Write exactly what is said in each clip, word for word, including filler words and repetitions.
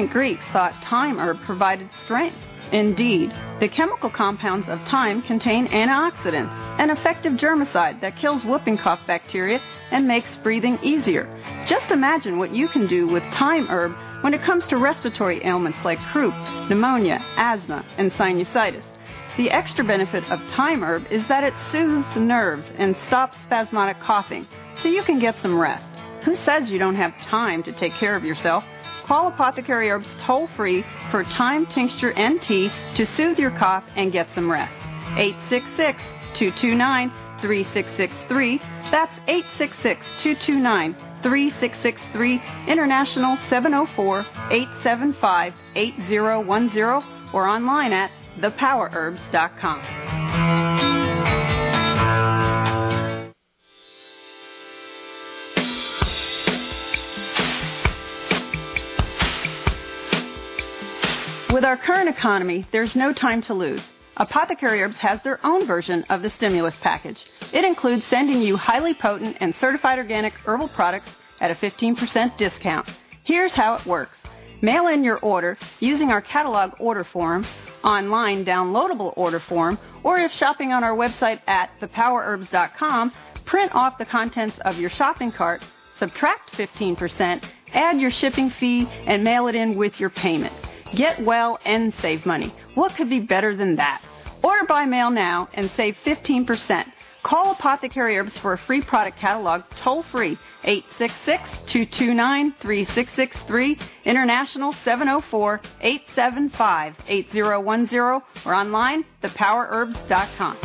ancient Greeks thought thyme herb provided strength. Indeed, the chemical compounds of thyme contain antioxidants, an effective germicide that kills whooping cough bacteria and makes breathing easier. Just imagine what you can do with thyme herb when it comes to respiratory ailments like croup, pneumonia, asthma, and sinusitis. The extra benefit of thyme herb is that it soothes the nerves and stops spasmodic coughing, so you can get some rest. Who says you don't have time to take care of yourself? Call Apothecary Herbs toll-free for thyme tincture and tea to soothe your cough and get some rest. eight six six, two two nine, three six six three. That's eight six six, two two nine, three six six three. International seven oh four, eight seven five, eight oh one oh or online at the power herbs dot com. With our current economy, there's no time to lose. Apothecary Herbs has their own version of the stimulus package. It includes sending you highly potent and certified organic herbal products at a fifteen percent discount. Here's how it works. Mail in your order using our catalog order form, online downloadable order form, or if shopping on our website at the power herbs dot com, print off the contents of your shopping cart, subtract fifteen percent, add your shipping fee, and mail it in with your payment. Get well and save money. What could be better than that? Order by mail now and save fifteen percent. Call Apothecary Herbs for a free product catalog toll-free, eight six six, two two nine, three six six three, international seven oh four, eight seven five, eight oh one oh, or online, the power herbs dot com.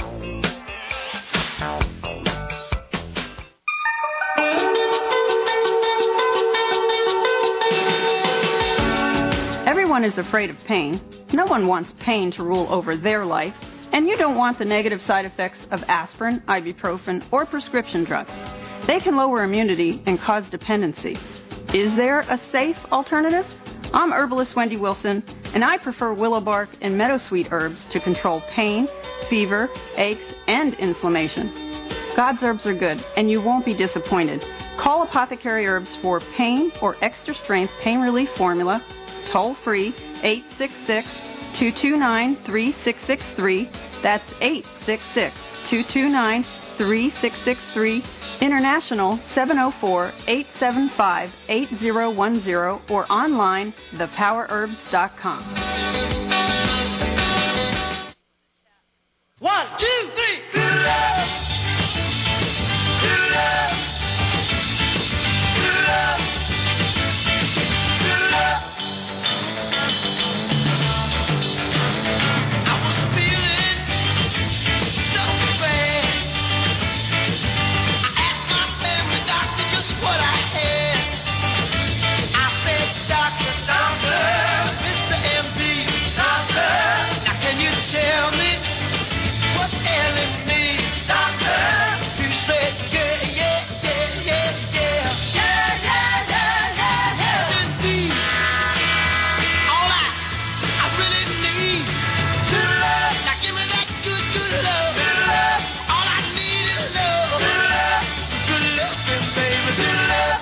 Everyone is afraid of pain. No one wants pain to rule over their life, and you don't want the negative side effects of aspirin, ibuprofen, or prescription drugs. They can lower immunity and cause dependency. Is there a safe alternative? I'm herbalist Wendy Wilson, and I prefer willow bark and meadowsweet herbs to control pain, fever, aches, and inflammation. God's herbs are good, and you won't be disappointed. Call Apothecary Herbs for pain or extra strength pain relief formula, toll-free, eight six six, two two nine, three six six three. That's eight six six, two two nine, three six six three. International seven oh four, eight seven five, eight oh one oh or online, the power herbs dot com. One, two, three. Good love. Good love. Good love. Good love. I was feeling so bad. I asked my family doctor just what I had. I said, Doctor, Doctor, Mister M D, Doctor, now can you tell me what's ailing me, Doctor? He said, yeah, yeah, yeah, yeah, yeah. Yeah, yeah, yeah, yeah, yeah. Indeed. All I, I really need good love. Now give me that good, good love. Good love. All I need is love. Good love. Good love, baby. Good love.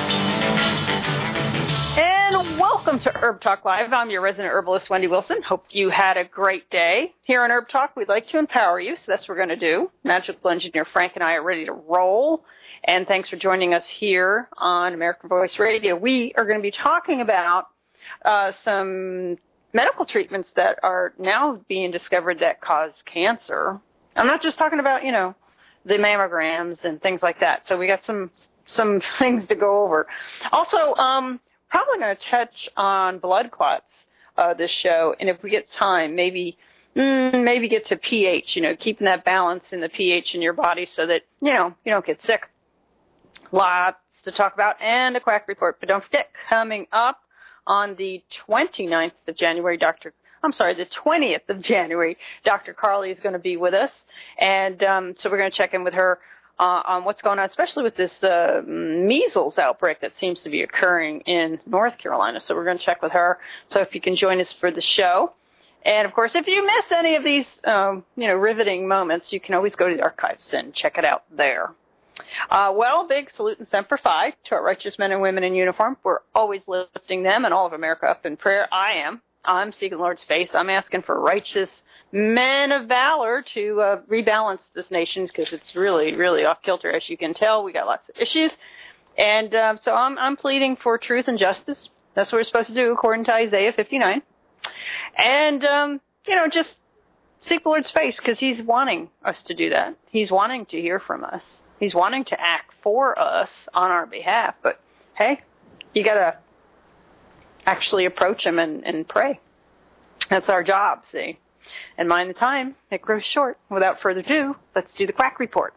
And welcome to Herb Talk Live. I'm your resident herbalist, Wendy Wilson. Hope you had a great day. Here on Herb Talk, we'd like to empower you, so that's what we're going to do. Magical engineer Frank and I are ready to roll. And thanks for joining us here on American Voice Radio. We are going to be talking about uh, some medical treatments that are now being discovered that cause cancer. I'm not just talking about, you know, the mammograms and things like that. So we got some some things to go over. Also, um, probably going to touch on blood clots uh, this show, and if we get time, maybe mm, maybe get to pH. You know, keeping that balance in the pH in your body so that you know you don't get sick. Lots to talk about, and a quack report. But don't forget, coming up on the twenty-ninth of January, Doctor I'm sorry, the twentieth of January, Doctor Carly is going to be with us, and um, so we're going to check in with her uh, on what's going on, especially with this uh, measles outbreak that seems to be occurring in North Carolina. So we're going to check with her. So if you can join us for the show. And, of course, if you miss any of these, um, you know, riveting moments, you can always go to the archives and check it out there. Uh, well, big salute and semper fi to our righteous men and women in uniform. We're always lifting them and all of America up in prayer. I am. I'm seeking the Lord's face. I'm asking for righteous men of valor to uh, rebalance this nation because it's really, really off kilter. As you can tell, we got lots of issues. And uh, so I'm, I'm pleading for truth and justice. That's what we're supposed to do according to Isaiah fifty-nine. And, um, you know, just seek the Lord's face because he's wanting us to do that. He's wanting to hear from us. He's wanting to act for us on our behalf. But, hey, you got to actually approach him and, and pray. That's our job, see. And mind the time, it grows short. Without further ado, let's do the Quack Report.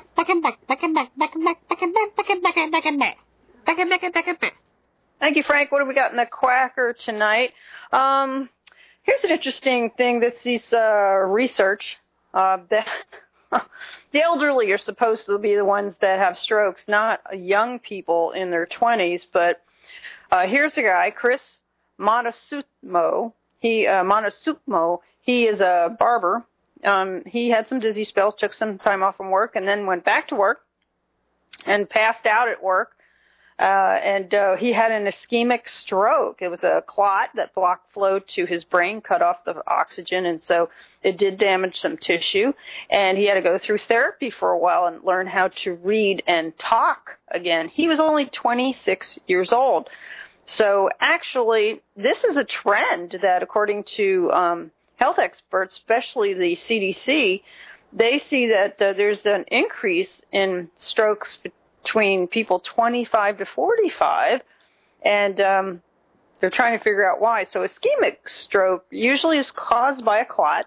Thank you, Frank. What have we got in the Quacker tonight? Um, here's an interesting thing. This is uh, research. Uh, that the elderly are supposed to be the ones that have strokes, not young people in their twenties. But uh, here's a guy, Chris Montesutmo. He uh, Montesutmo. He is a barber. Um, he had some dizzy spells, took some time off from work, and then went back to work and passed out at work. Uh, and uh, he had an ischemic stroke. It was a clot that blocked flow to his brain, cut off the oxygen, and so it did damage some tissue. And he had to go through therapy for a while and learn how to read and talk again. He was only twenty-six years old. So actually, this is a trend that, according to um, health experts, especially the C D C, they see that uh, there's an increase in strokes between people twenty-five to forty-five, and um, they're trying to figure out why. So ischemic stroke usually is caused by a clot.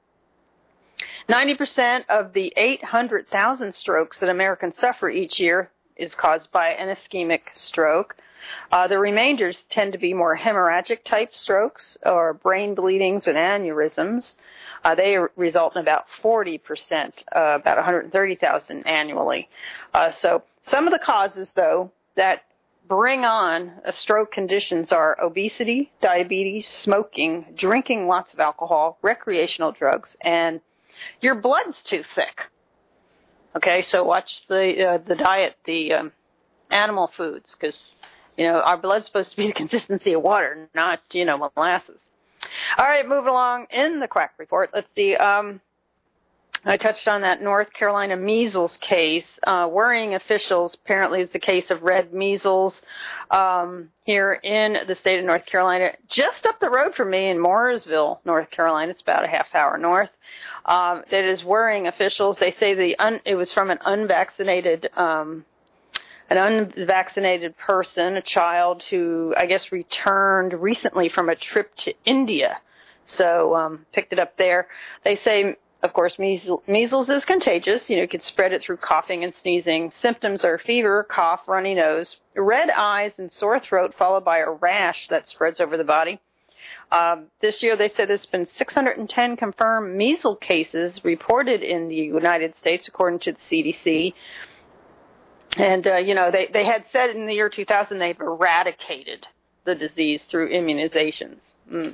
ninety percent of the eight hundred thousand strokes that Americans suffer each year is caused by an ischemic stroke. Uh, the remainders tend to be more hemorrhagic type strokes or brain bleedings and aneurysms. Uh, they result in about forty percent, uh, about one hundred thirty thousand annually. Uh, so some of the causes, though, that bring on a stroke conditions are obesity, diabetes, smoking, drinking lots of alcohol, recreational drugs, and your blood's too thick. Okay, so watch the uh, the diet, the um, animal foods, because you know, our blood's supposed to be the consistency of water, not, you know, molasses. All right, moving along in the Quack Report. Let's see. Um, I touched on that North Carolina measles case. Uh, worrying officials, apparently it's a case of red measles um, here in the state of North Carolina, just up the road from me in Mooresville, North Carolina. It's about a half hour north. Um, that is worrying officials. They say the un- it was from an unvaccinated um An unvaccinated person, a child who, I guess, returned recently from a trip to India. So, um, picked it up there. They say, of course, measles, measles is contagious. You know, you can spread it through coughing and sneezing. Symptoms are fever, cough, runny nose, red eyes, and sore throat, followed by a rash that spreads over the body. Um, this year, they said there's been six hundred ten confirmed measles cases reported in the United States, according to the C D C. And, uh, you know, they, they had said in the year two thousand they've eradicated the disease through immunizations. Mm.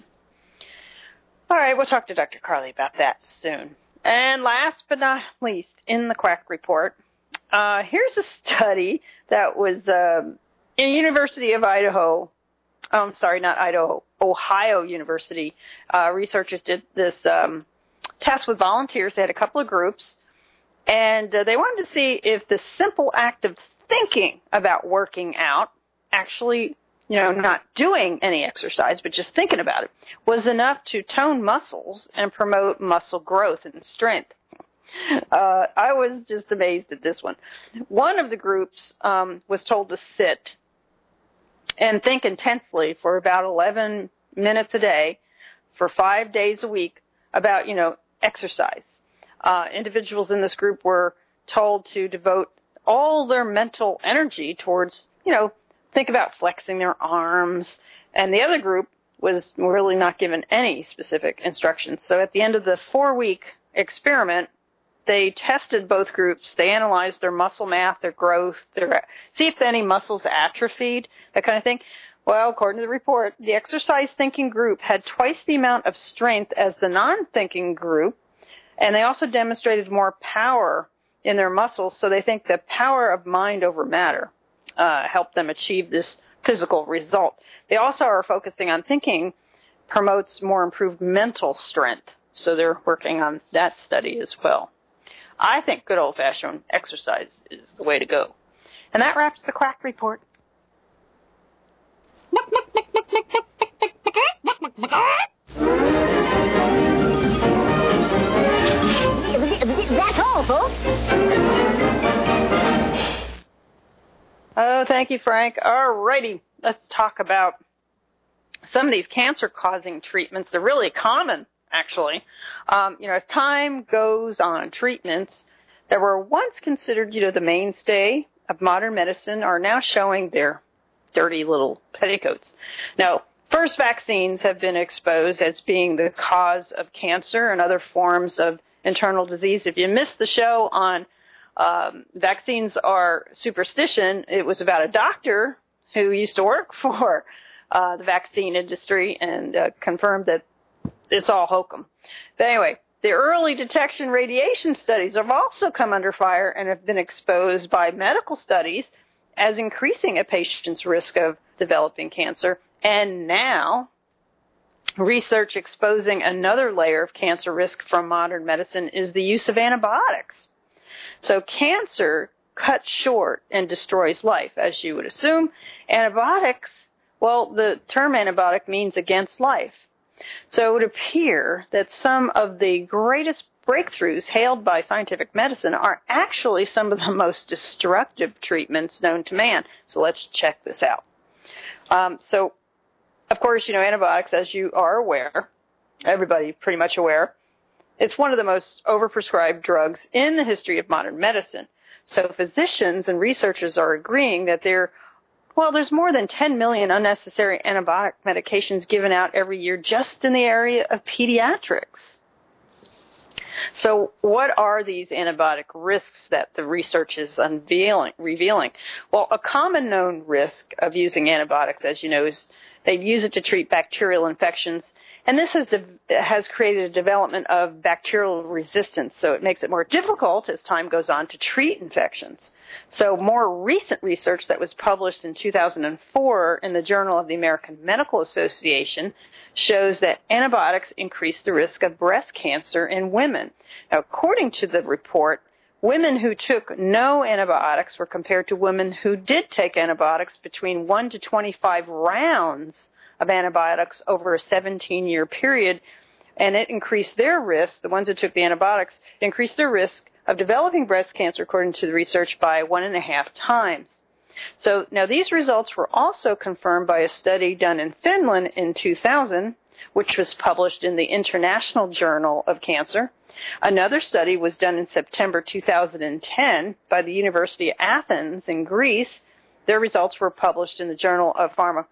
All right, we'll talk to Doctor Carly about that soon. And last but not least, in the Quack Report, uh, here's a study that was um, in University of Idaho. Oh, I'm sorry, not Idaho, Ohio University. Uh, researchers did this um, test with volunteers. They had a couple of groups. And uh, they wanted to see if the simple act of thinking about working out, actually, you know, not doing any exercise, but just thinking about it, was enough to tone muscles and promote muscle growth and strength. Uh, I was just amazed at this one. One of the groups um, was told to sit and think intensely for about eleven minutes a day for five days a week about, you know, exercise. Uh, individuals in this group were told to devote all their mental energy towards, you know, think about flexing their arms. And the other group was really not given any specific instructions. So at the end of the four-week experiment, they tested both groups. They analyzed their muscle mass, their growth, their see if any muscles atrophied, that kind of thing. Well, according to the report, the exercise thinking group had twice the amount of strength as the non-thinking group. And they also demonstrated more power in their muscles, so they think the power of mind over matter uh, helped them achieve this physical result. They also are focusing on thinking promotes more improved mental strength, so they're working on that study as well. I think good old-fashioned exercise is the way to go. And that wraps the Quack Report. That's all, folks. Oh, thank you, Frank. All righty. Let's talk about some of these cancer-causing treatments. They're really common, actually. Um, you know, as time goes on, treatments that were once considered, you know, the mainstay of modern medicine are now showing their dirty little petticoats. Now, first, vaccines have been exposed as being the cause of cancer and other forms of internal disease. If you missed the show on um, vaccines are superstition, it was about a doctor who used to work for uh, the vaccine industry and uh, confirmed that it's all hokum. But anyway, the early detection radiation studies have also come under fire and have been exposed by medical studies as increasing a patient's risk of developing cancer. And now, research exposing another layer of cancer risk from modern medicine is the use of antibiotics. So cancer cuts short and destroys life, as you would assume. Antibiotics, well, the term antibiotic means against life. So it would appear that some of the greatest breakthroughs hailed by scientific medicine are actually some of the most destructive treatments known to man. So let's check this out. Um, so, of course, you know, antibiotics, as you are aware, everybody pretty much aware, it's one of the most overprescribed drugs in the history of modern medicine. So physicians and researchers are agreeing that there, well, there's more than ten million unnecessary antibiotic medications given out every year just in the area of pediatrics. So what are these antibiotic risks that the research is unveiling, revealing? Well, a common known risk of using antibiotics, as you know, is they use it to treat bacterial infections. And this has, de- has created a development of bacterial resistance, so it makes it more difficult as time goes on to treat infections. So more recent research that was published in two thousand four in the Journal of the American Medical Association shows that antibiotics increase the risk of breast cancer in women. Now, according to the report, women who took no antibiotics were compared to women who did take antibiotics between one to twenty-five rounds of antibiotics over a seventeen-year period, and it increased their risk, the ones that took the antibiotics, increased their risk of developing breast cancer, according to the research, by one and a half times. So now these results were also confirmed by a study done in Finland in two thousand, which was published in the International Journal of Cancer. Another study was done in September two thousand ten by the University of Athens in Greece. Their results were published in the Journal of Pharma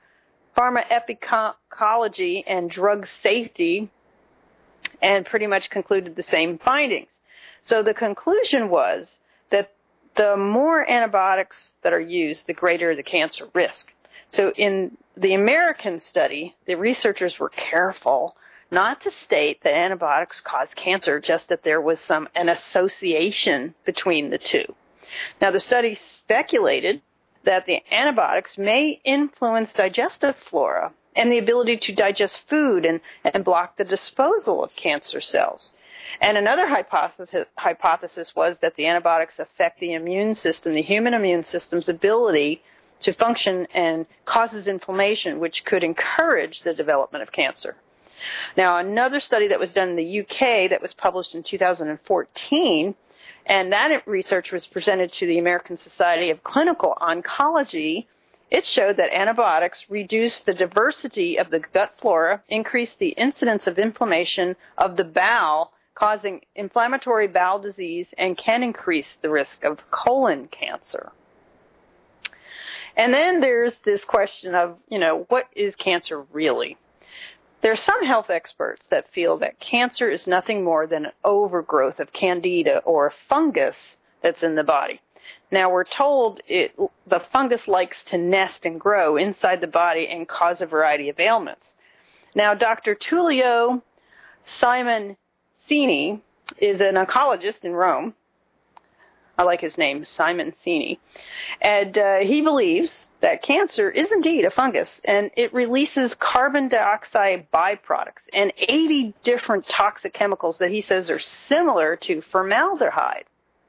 Pharmacoepidemiology and Drug Safety, and pretty much concluded the same findings. So the conclusion was that the more antibiotics that are used, the greater the cancer risk. So in the American study, the researchers were careful not to state that antibiotics cause cancer, just that there was some an association between the two. Now, the study speculated that the antibiotics may influence digestive flora and the ability to digest food and, and block the disposal of cancer cells. And another hypothesis, hypothesis was that the antibiotics affect the immune system, the human immune system's ability to function, and causes inflammation, which could encourage the development of cancer. Now, another study that was done in the U K that was published in two thousand fourteen, and that research was presented to the American Society of Clinical Oncology. It showed that antibiotics reduce the diversity of the gut flora, increase the incidence of inflammation of the bowel, causing inflammatory bowel disease, and can increase the risk of colon cancer. And then there's this question of, you know, what is cancer really? There are some health experts that feel that cancer is nothing more than an overgrowth of candida or a fungus that's in the body. Now, we're told it, the fungus likes to nest and grow inside the body and cause a variety of ailments. Now, Doctor Tullio Simoncini is an oncologist in Rome, I like his name, Simoncini. And uh, he believes that cancer is indeed a fungus, and it releases carbon dioxide byproducts and eighty different toxic chemicals that he says are similar to formaldehyde.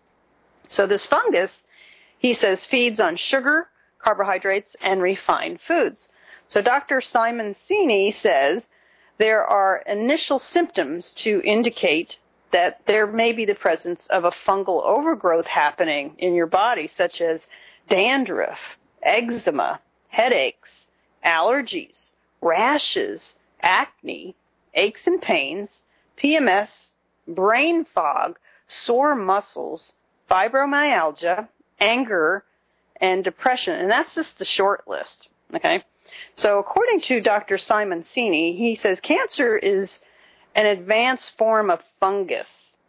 So this fungus, he says, feeds on sugar, carbohydrates, and refined foods. So Doctor Simoncini says there are initial symptoms to indicate that there may be the presence of a fungal overgrowth happening in your body, such as dandruff, eczema, headaches, allergies, rashes, acne, aches and pains, P M S, brain fog, sore muscles, fibromyalgia, anger, and depression. And that's just the short list, okay? So according to Doctor Simoncini, he says cancer is an advanced form of fungus.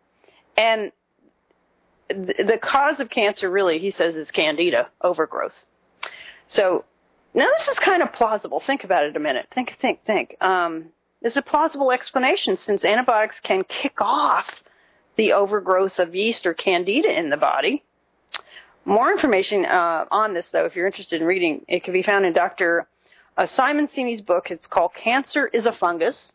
And th- the cause of cancer really, he says, is candida overgrowth. So now this is kind of plausible. Think about it a minute. Think, think, think. Um, it's a plausible explanation since antibiotics can kick off the overgrowth of yeast or candida in the body. More information uh, on this, though, if you're interested in reading, it can be found in Doctor Uh, Simoncini's book. It's called Cancer is a Fungus.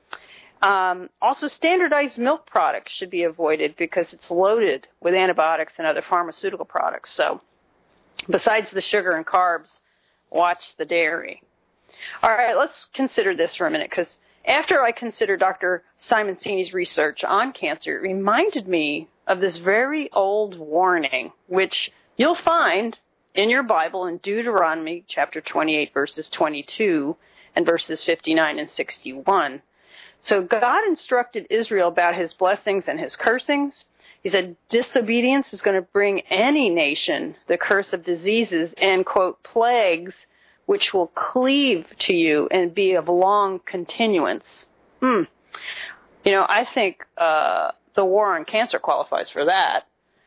Um, also, standardized milk products should be avoided because it's loaded with antibiotics and other pharmaceutical products. So, besides the sugar and carbs, watch the dairy. All right, let's consider this for a minute, because after I considered Doctor Simoncini's research on cancer, it reminded me of this very old warning, which you'll find in your Bible in Deuteronomy chapter twenty-eight, verses twenty-two and verses fifty-nine and sixty-one. So God instructed Israel about his blessings and his cursings. He said disobedience is going to bring any nation the curse of diseases and, quote, plagues, which will cleave to you and be of long continuance. Hmm. You know, I think uh, the war on cancer qualifies for that.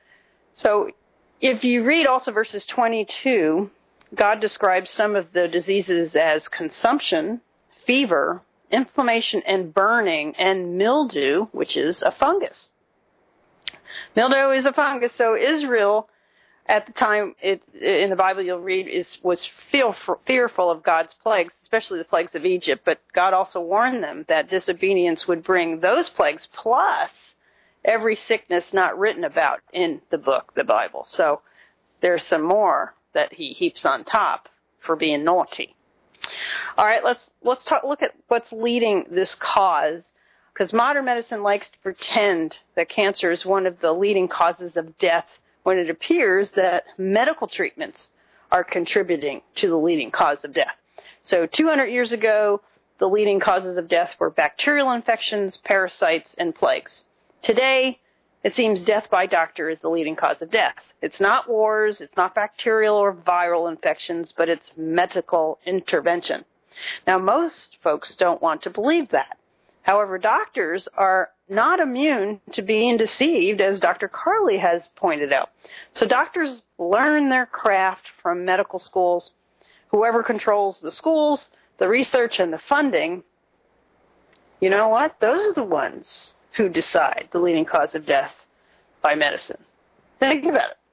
So if you read also verses twenty-two, God describes some of the diseases as consumption, fever, inflammation and burning, and mildew, which is a fungus. Mildew is a fungus, so Israel, at the time, it, in the Bible you'll read, is, was feel, fearful of God's plagues, especially the plagues of Egypt, but God also warned them that disobedience would bring those plagues, plus every sickness not written about in the book, the Bible. So there's some more that he heaps on top for being naughty. All right, let's let's talk, look at what's leading this cause, because modern medicine likes to pretend that cancer is one of the leading causes of death when it appears that medical treatments are contributing to the leading cause of death. So two hundred years ago, the leading causes of death were bacterial infections, parasites, and plagues. Today, it seems death by doctor is the leading cause of death. It's not wars, it's not bacterial or viral infections, but it's medical intervention. Now, most folks don't want to believe that. However, doctors are not immune to being deceived, as Doctor Carley has pointed out. So doctors learn their craft from medical schools. Whoever controls the schools, the research, and the funding, you know what? Those are the ones who decide the leading cause of death by medicine. Think about it.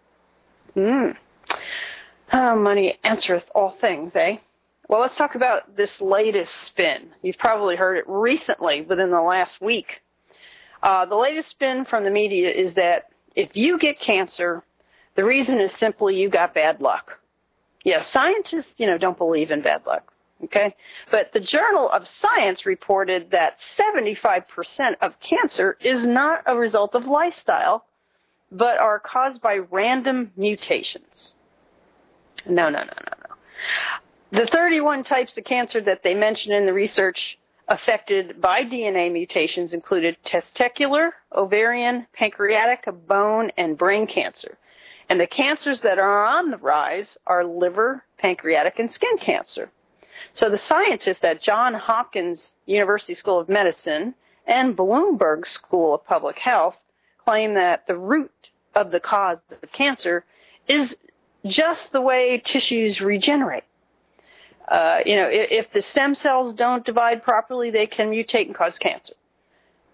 Mm. Oh, money answereth all things, eh? Well, let's talk about this latest spin. You've probably heard it recently, within the last week. Uh, the latest spin from the media is that if you get cancer, the reason is simply you got bad luck. Yeah, scientists, you know, don't believe in bad luck. Okay, but the Journal of Science reported that seventy-five percent of cancer is not a result of lifestyle, but are caused by random mutations. No, no, no, no, no. The thirty-one types of cancer that they mentioned in the research affected by D N A mutations included testicular, ovarian, pancreatic, bone, and brain cancer. And the cancers that are on the rise are liver, pancreatic, and skin cancer. So the scientists at Johns Hopkins University School of Medicine and Bloomberg School of Public Health claim that the root of the cause of cancer is just the way tissues regenerate. Uh, you know, if, if the stem cells don't divide properly, they can mutate and cause cancer.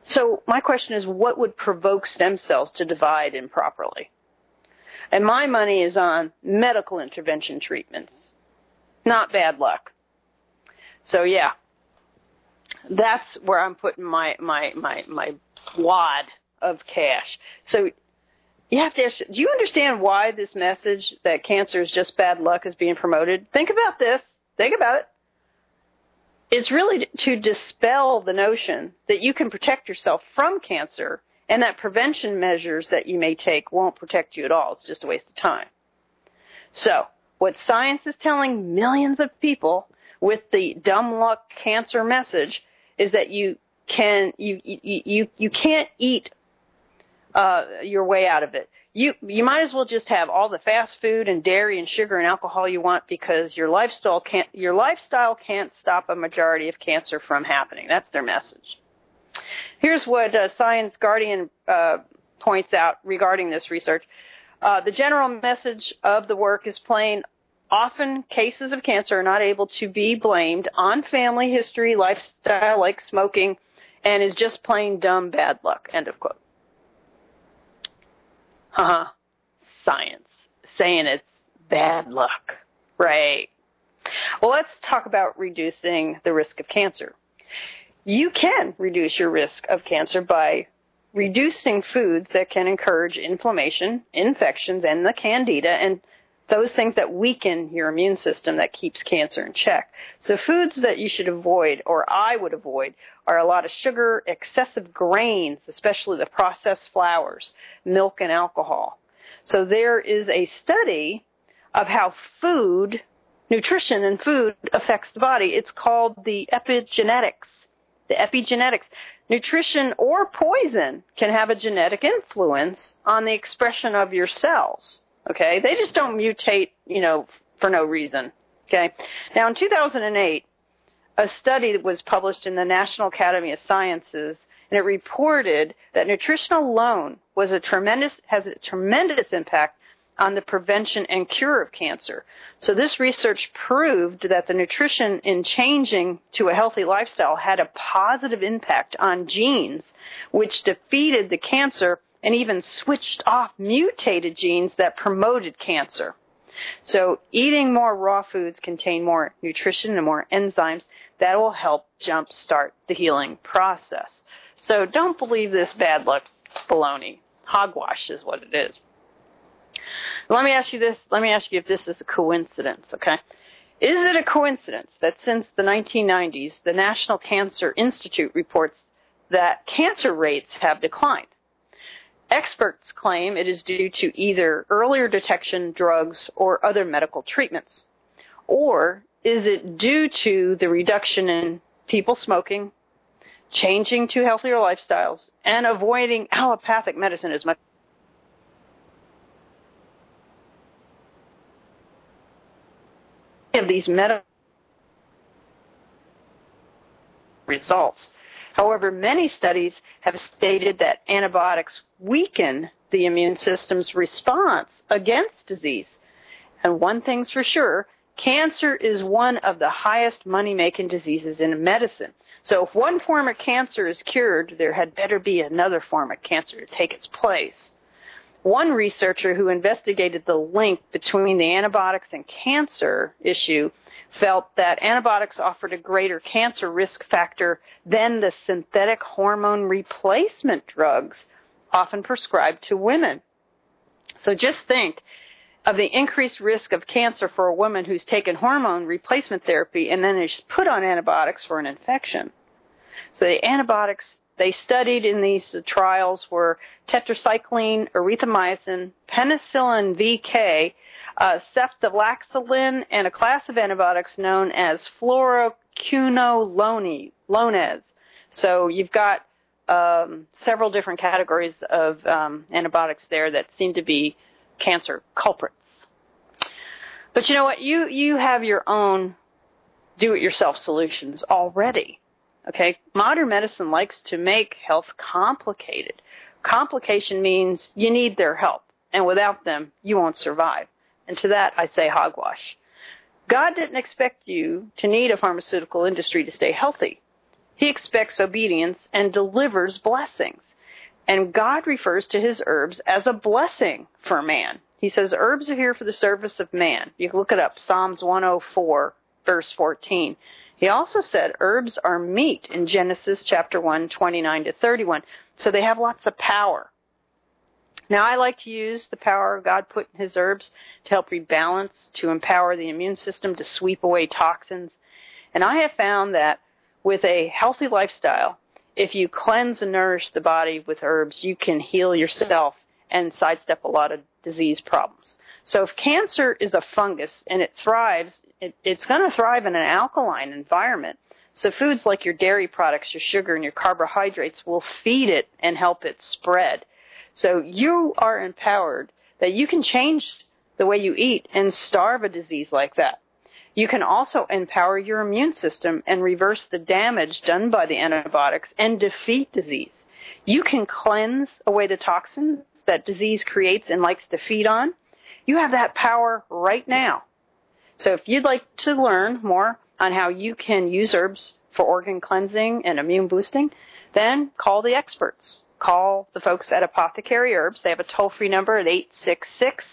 So my question is, what would provoke stem cells to divide improperly? And my money is on medical intervention treatments, not bad luck. So yeah, that's where I'm putting my, my, my, my wad of cash. So you have to ask, do you understand why this message that cancer is just bad luck is being promoted? Think about this. Think about it. It's really to dispel the notion that you can protect yourself from cancer and that prevention measures that you may take won't protect you at all. It's just a waste of time. So what science is telling millions of people with the dumb luck cancer message is that you can you you you, you can't eat uh, your way out of it. You you might as well just have all the fast food and dairy and sugar and alcohol you want because your lifestyle can't your lifestyle can't stop a majority of cancer from happening. That's their message. Here's what uh, Science Guardian uh, points out regarding this research. Uh, the general message of the work is plain. Often cases of cancer are not able to be blamed on family history, lifestyle like smoking, and is just plain dumb bad luck. End of quote. Uh-huh. Science saying it's bad luck. Right. Well, let's talk about reducing the risk of cancer. You can reduce your risk of cancer by reducing foods that can encourage inflammation, infections, and the candida, and those things that weaken your immune system that keeps cancer in check. So foods that you should avoid, or I would avoid, are a lot of sugar, excessive grains, especially the processed flours, milk, and alcohol. So there is a study of how food, nutrition and food affects the body. It's called the epigenetics. The epigenetics. Nutrition or poison can have a genetic influence on the expression of your cells. Okay, they just don't mutate, you know, for no reason. Okay, now in two thousand eight, a study that was published in the National Academy of Sciences, and it reported that nutrition alone was a tremendous has a tremendous impact on the prevention and cure of cancer. So this research proved that the nutrition in changing to a healthy lifestyle had a positive impact on genes, which defeated the cancer and even switched off mutated genes that promoted cancer. So eating more raw foods contain more nutrition and more enzymes that will help jumpstart the healing process. So don't believe this bad luck baloney. Hogwash is what it is. Let me ask you this. Let me ask you if this is a coincidence, okay? Is it a coincidence that since the nineteen nineties, the National Cancer Institute reports that cancer rates have declined? Experts claim it is due to either earlier detection, drugs, or other medical treatments. Or is it due to the reduction in people smoking, changing to healthier lifestyles, and avoiding allopathic medicine as much of these medical results? However, many studies have stated that antibiotics weaken the immune system's response against disease. And one thing's for sure, cancer is one of the highest money-making diseases in medicine. So if one form of cancer is cured, there had better be another form of cancer to take its place. One researcher who investigated the link between the antibiotics and cancer issue felt that antibiotics offered a greater cancer risk factor than the synthetic hormone replacement drugs often prescribed to women. So just think of the increased risk of cancer for a woman who's taken hormone replacement therapy and then is put on antibiotics for an infection. So the antibiotics they studied in these trials were tetracycline, erythromycin, penicillin V K, uh, ceftriaxone, and a class of antibiotics known as fluoroquinolones. So you've got um, several different categories of um, antibiotics there that seem to be cancer culprits. But you know what? You you have your own do-it-yourself solutions already. Okay? Modern medicine likes to make health complicated. Complication means you need their help, and without them, you won't survive. And to that, I say hogwash. God didn't expect you to need a pharmaceutical industry to stay healthy. He expects obedience and delivers blessings. And God refers to his herbs as a blessing for man. He says herbs are here for the service of man. You can look it up, Psalms one oh four, verse fourteen. He also said herbs are meat in Genesis chapter one, twenty-nine to thirty-one. So they have lots of power. Now, I like to use the power God put in his herbs to help rebalance, to empower the immune system, to sweep away toxins. And I have found that with a healthy lifestyle, if you cleanse and nourish the body with herbs, you can heal yourself and sidestep a lot of disease problems. So if cancer is a fungus and it thrives, it, it's going to thrive in an alkaline environment. So foods like your dairy products, your sugar, and your carbohydrates will feed it and help it spread. So you are empowered that you can change the way you eat and starve a disease like that. You can also empower your immune system and reverse the damage done by the antibiotics and defeat disease. You can cleanse away the toxins that disease creates and likes to feed on. You have that power right now. So if you'd like to learn more on how you can use herbs for organ cleansing and immune boosting, then call the experts. Call the folks at Apothecary Herbs. They have a toll-free number at eight six six,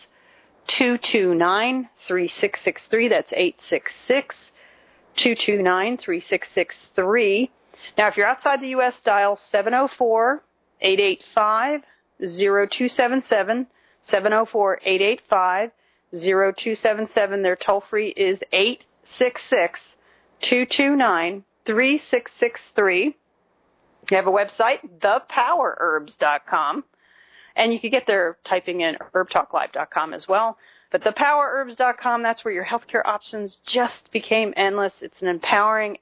two two nine, three six six three. That's eight six six, two two nine, three six six three. Now, if you're outside the U S, dial seven oh four, eight eight five, oh two seven seven, seven oh four, eight eight five, oh two seven seven. Their toll-free is eight six six, two two nine, three six six three. They have a website, the power herbs dot com, and you can get there typing in herb talk live dot com as well. But the power herbs dot com, that's where your healthcare options just became endless. It's an empowering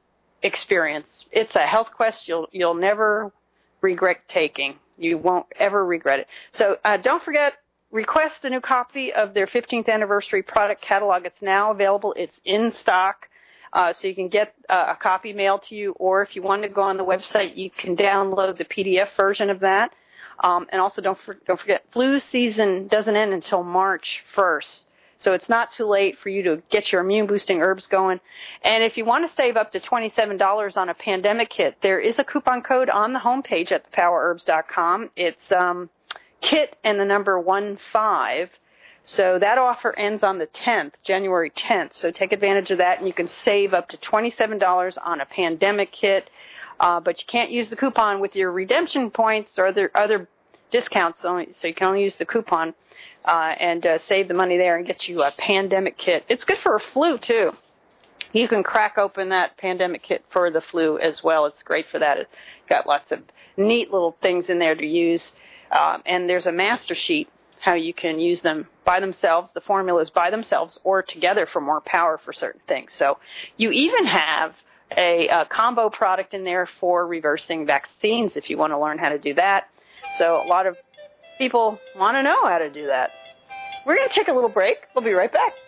experience. It's a health quest you'll you'll never regret taking. You won't ever regret it. So uh, don't forget, request a new copy of their fifteenth anniversary product catalog. It's now available. It's in stock. Uh, so you can get uh, a copy mailed to you, or if you want to go on the website, you can download the P D F version of that. Um, and also, don't for, don't forget, flu season doesn't end until March first, so it's not too late for you to get your immune-boosting herbs going. And if you want to save up to twenty-seven dollars on a pandemic kit, there is a coupon code on the homepage at the power herbs dot com. It's um, kit and the number one five. So that offer ends on the tenth, January tenth. So take advantage of that, and you can save up to twenty-seven dollars on a pandemic kit. Uh, but you can't use the coupon with your redemption points or other other discounts. Only, so you can only use the coupon uh, and uh, save the money there and get you a pandemic kit. It's good for a flu, too. You can crack open that pandemic kit for the flu as well. It's great for that. It's got lots of neat little things in there to use. Um, and there's a master sheet how you can use them by themselves, the formulas by themselves, or together for more power for certain things. So you even have a, a combo product in there for reversing vaccines if you want to learn how to do that. So a lot of people want to know how to do that. We're going to take a little break. We'll be right back.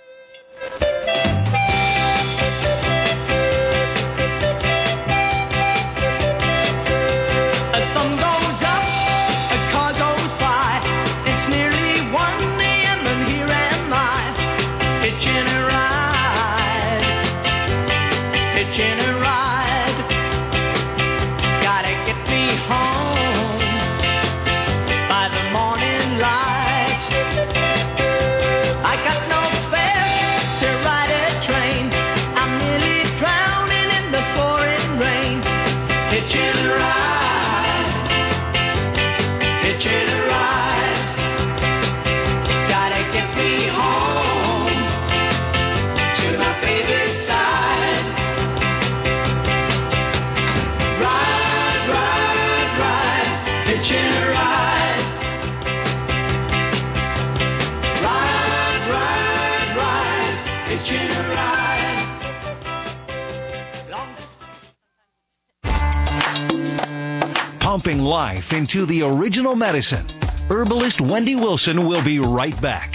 Pumping life into the original medicine. Herbalist Wendy Wilson will be right back.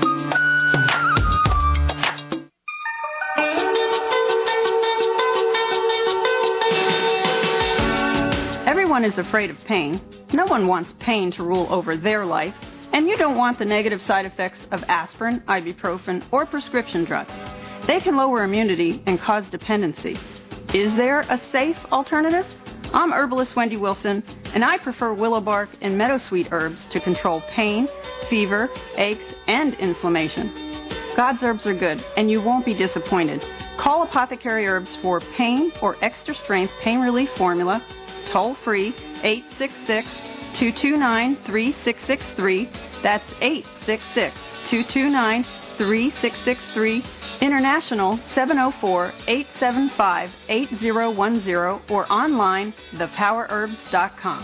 Everyone is afraid of pain. No one wants pain to rule over their life, and you don't want the negative side effects of aspirin, ibuprofen, or prescription drugs. They can lower immunity and cause dependency. Is there a safe alternative? I'm herbalist Wendy Wilson, and I prefer willow bark and meadowsweet herbs to control pain, fever, aches, and inflammation. God's herbs are good, and you won't be disappointed. Call Apothecary Herbs for pain or extra strength pain relief formula, toll free, eight six six, two two nine, three six six three. That's eight six six, two two nine, three six six three. International seven oh four, eight seven five, eight oh one oh or online the power herbs dot com.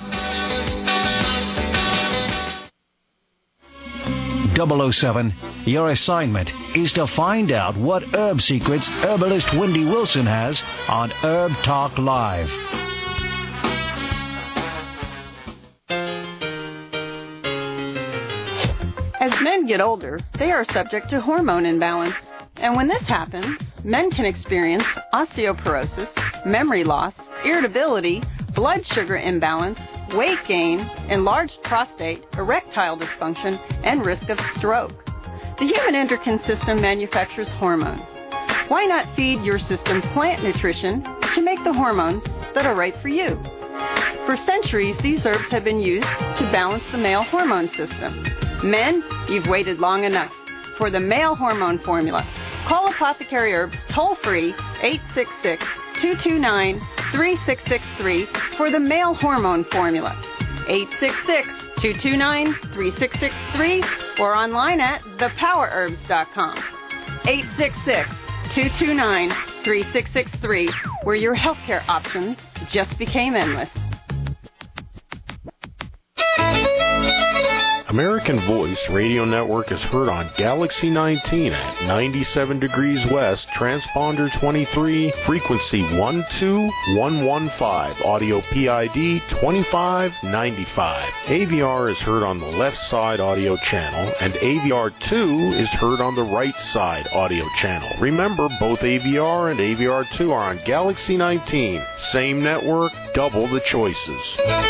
double oh seven, your assignment is to find out what herb secrets herbalist Wendy Wilson has on Herb Talk Live. As men get older, they are subject to hormone imbalance. And when this happens, men can experience osteoporosis, memory loss, irritability, blood sugar imbalance, weight gain, enlarged prostate, erectile dysfunction, and risk of stroke. The human endocrine system manufactures hormones. Why not feed your system plant nutrition to make the hormones that are right for you? For centuries, these herbs have been used to balance the male hormone system. Men, you've waited long enough. For the male hormone formula, call Apothecary Herbs toll-free eight six six, two two nine, three six six three for the male hormone formula, eight six six, two two nine, three six six three, or online at the power herbs dot com, eight six six, two two nine, three six six three, where your healthcare options just became endless. American Voice Radio Network is heard on Galaxy nineteen at ninety-seven degrees west, transponder twenty-three, frequency one two one one five, audio P I D twenty-five ninety-five. A V R is heard on the left side audio channel, and A V R two is heard on the right side audio channel. Remember, both A V R and A V R two are on Galaxy nineteen. Same network, double the choices.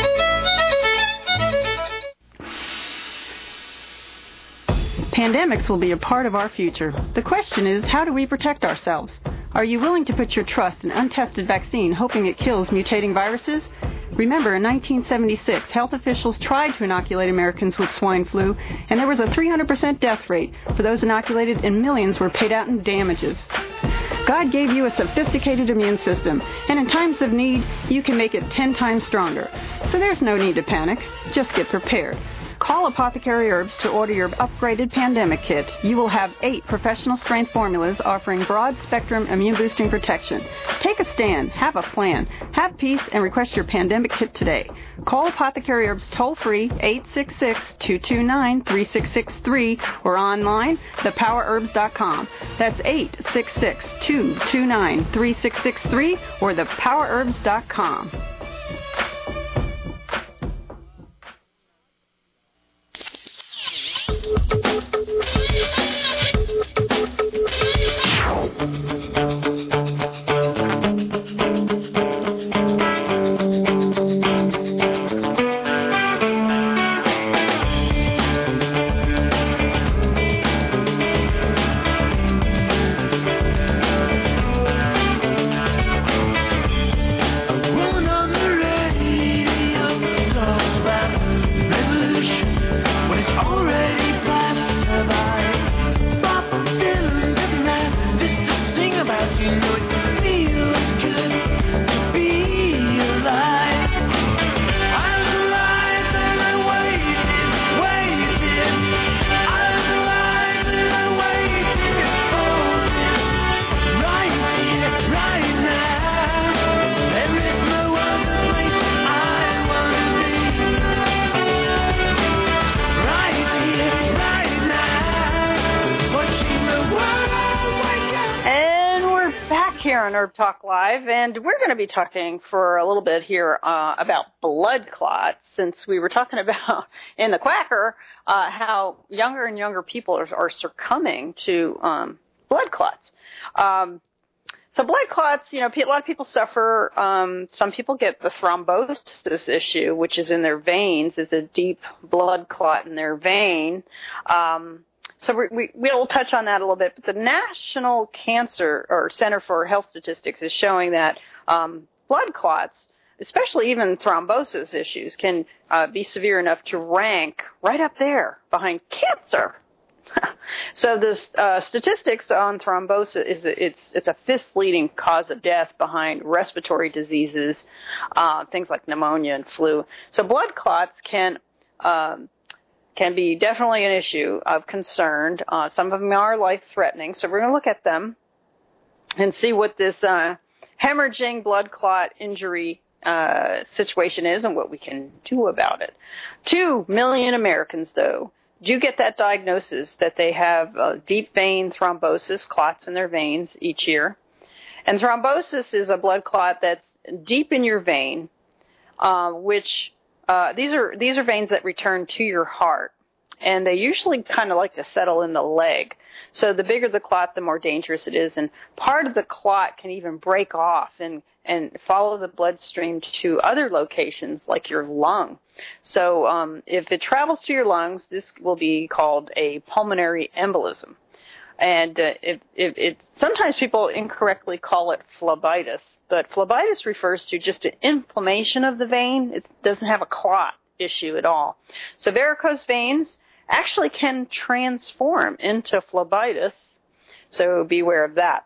Pandemics will be a part of our future. The question is, how do we protect ourselves? Are you willing to put your trust in untested vaccine, hoping it kills mutating viruses? Remember, in nineteen seventy-six, health officials tried to inoculate Americans with swine flu, and there was a three hundred percent death rate for those inoculated, and millions were paid out in damages. God gave you a sophisticated immune system, and in times of need, you can make it ten times stronger. So there's no need to panic. Just get prepared. Call Apothecary Herbs to order your upgraded pandemic kit. You will have eight professional strength formulas offering broad spectrum immune boosting protection. Take a stand, have a plan, have peace, and request your pandemic kit today. Call Apothecary Herbs toll free eight six six, two two nine, three six six three or online the power herbs dot com. That's eight six six, two two nine, three six six three or the power herbs dot com. Herb Talk Live, and we're going to be talking for a little bit here uh, about blood clots, since we were talking about in the Quacker uh, how younger and younger people are, are succumbing to um, blood clots. Um, so blood clots, you know, a lot of people suffer. Um, some people get the thrombosis issue, which is in their veins, is a deep blood clot in their vein. Um, So we, we, we'll touch on that a little bit. But the National Cancer or Center for Health Statistics is showing that um, blood clots, especially even thrombosis issues, can uh, be severe enough to rank right up there behind cancer. So the uh, statistics on thrombosis is it's it's a fifth leading cause of death behind respiratory diseases, uh, things like pneumonia and flu. So blood clots can um, can be definitely an issue of concern. Uh, some of them are life-threatening, so we're going to look at them and see what this uh, hemorrhaging blood clot injury uh, situation is and what we can do about it. Two million Americans, though, do get that diagnosis that they have uh, deep vein thrombosis, clots in their veins each year. And thrombosis is a blood clot that's deep in your vein, uh, which uh, these are these are veins that return to your heart. And they usually kind of like to settle in the leg. So the bigger the clot, the more dangerous it is. And part of the clot can even break off and, and follow the bloodstream to other locations like your lung. So um, if it travels to your lungs, this will be called a pulmonary embolism. And uh, it, it, it, sometimes people incorrectly call it phlebitis. But phlebitis refers to just an inflammation of the vein. It doesn't have a clot issue at all. So varicose veins actually can transform into phlebitis, so beware of that.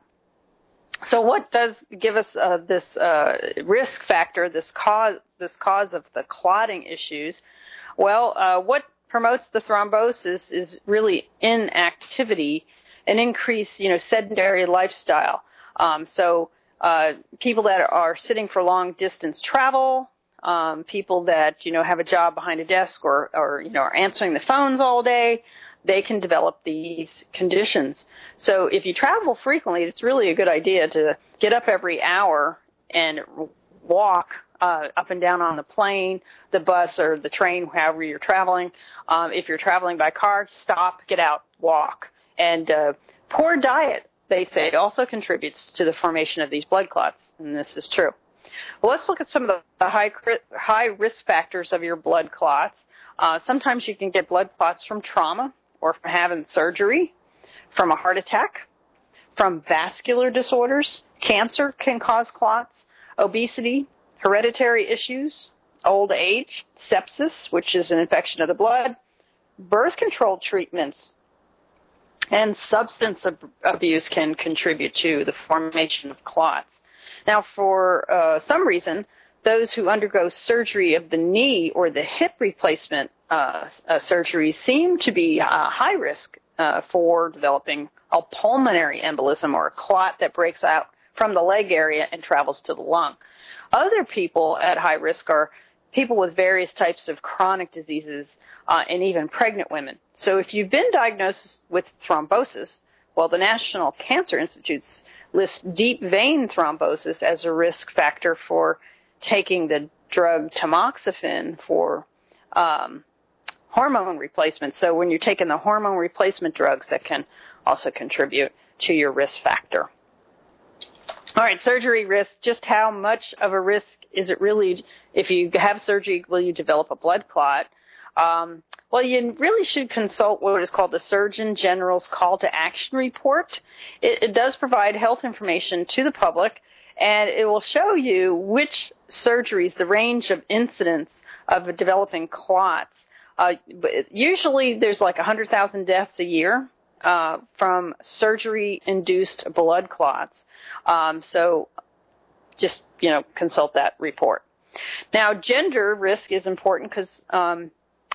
So what does give us uh, this uh, risk factor, this cause, this cause of the clotting issues? Well, uh, what promotes the thrombosis is really inactivity, an increased, you know, sedentary lifestyle. Um, so uh, people that are sitting for long distance travel, Um, people that, you know, have a job behind a desk or, or, you know, are answering the phones all day, they can develop these conditions. So if you travel frequently, it's really a good idea to get up every hour and walk uh, up and down on the plane, the bus, or the train, however you're traveling. Um, if you're traveling by car, stop, get out, walk. And uh, poor diet, they say, also contributes to the formation of these blood clots, and this is true. Well, let's look at some of the, the high high risk factors of your blood clots. Uh, sometimes you can get blood clots from trauma or from having surgery, from a heart attack, from vascular disorders. Cancer can cause clots, obesity, hereditary issues, old age, sepsis, which is an infection of the blood, birth control treatments, and substance ab- abuse can contribute to the formation of clots. Now, for uh, some reason, those who undergo surgery of the knee or the hip replacement uh, uh, surgery seem to be uh, high risk uh, for developing a pulmonary embolism or a clot that breaks out from the leg area and travels to the lung. Other people at high risk are people with various types of chronic diseases uh, and even pregnant women. So if you've been diagnosed with thrombosis, well, the National Cancer Institute's lists deep vein thrombosis as a risk factor for taking the drug tamoxifen for um, hormone replacement. So when you're taking the hormone replacement drugs, that can also contribute to your risk factor. All right, surgery risk. Just how much of a risk is it really? If you have surgery, will you develop a blood clot? Um, well, you really should consult what is called the Surgeon General's Call to Action Report. It, it does provide health information to the public, and it will show you which surgeries, the range of incidence of developing clots. Uh, usually there's like one hundred thousand deaths a year uh, from surgery-induced blood clots. Um, so just, you know, consult that report. Now, gender risk is important because um,